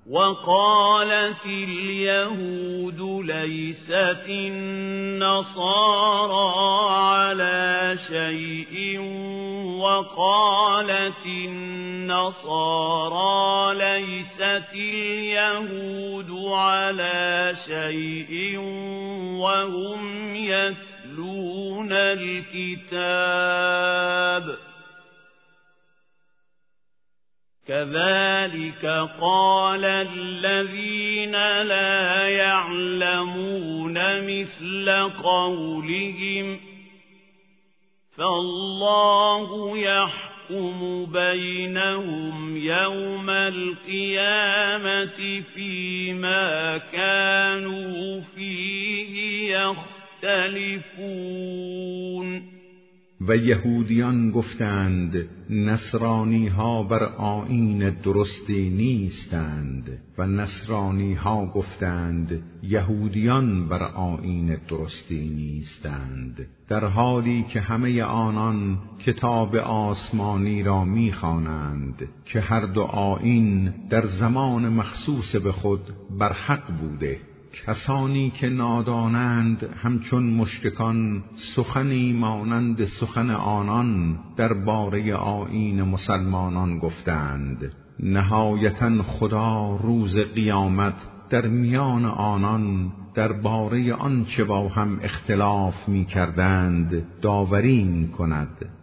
وقالت اليهود ليست النصارى على شيء وقالت النصارى ليست اليهود على شيء وهم يتلون الكتاب كذلك قال الذين لا يعلمون مثل قولهم فالله يحكم بينهم يوم القيامة فيما كانوا فيه يختلفون. و یهودیان گفتند نصرانی ها بر آیین درستی نیستند و نصرانی ها گفتند یهودیان بر آیین درستی نیستند، در حالی که همه آنان کتاب آسمانی را می‌خوانند که هر دو آیین در زمان مخصوص به خود بر حق بوده. کسانی که نادانند همچون مشرکان سخنی مانند سخن آنان درباره آیین مسلمانان گفتند. نهایتاً خدا روز قیامت در میان آنان درباره آنچه با هم اختلاف می کردند داوری می کند.